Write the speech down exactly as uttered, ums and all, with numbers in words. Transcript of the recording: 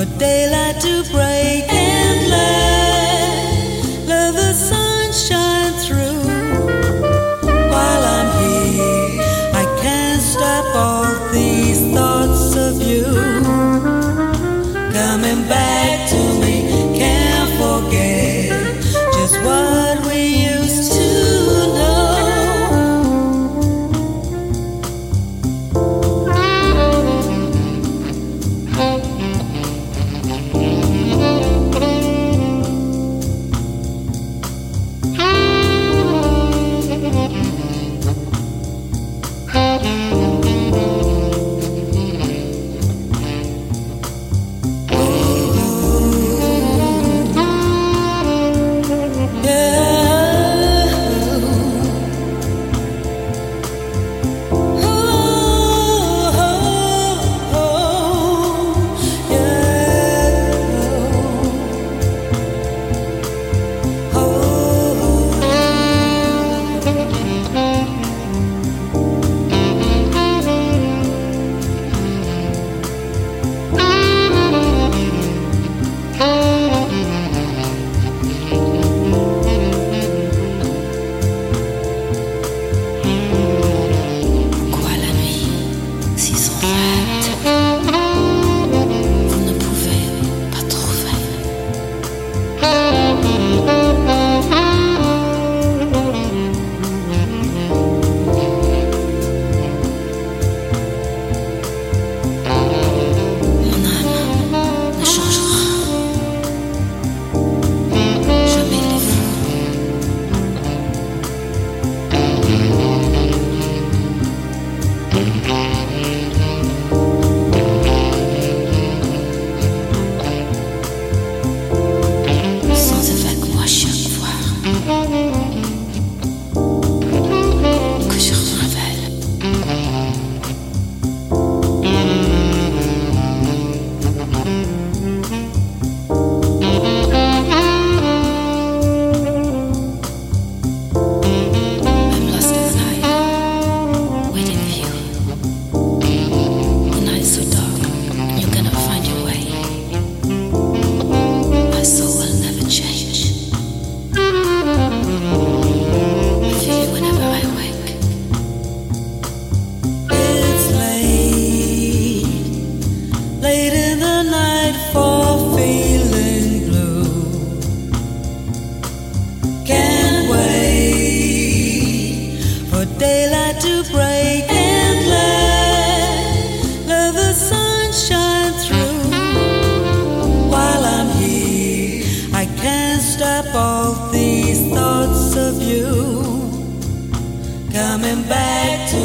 for daylight to break and let, let the sun shine through. While I'm here, I can't stop all these thoughts of you coming back to me. Can't forget just what we used to know. All these thoughts of you coming back to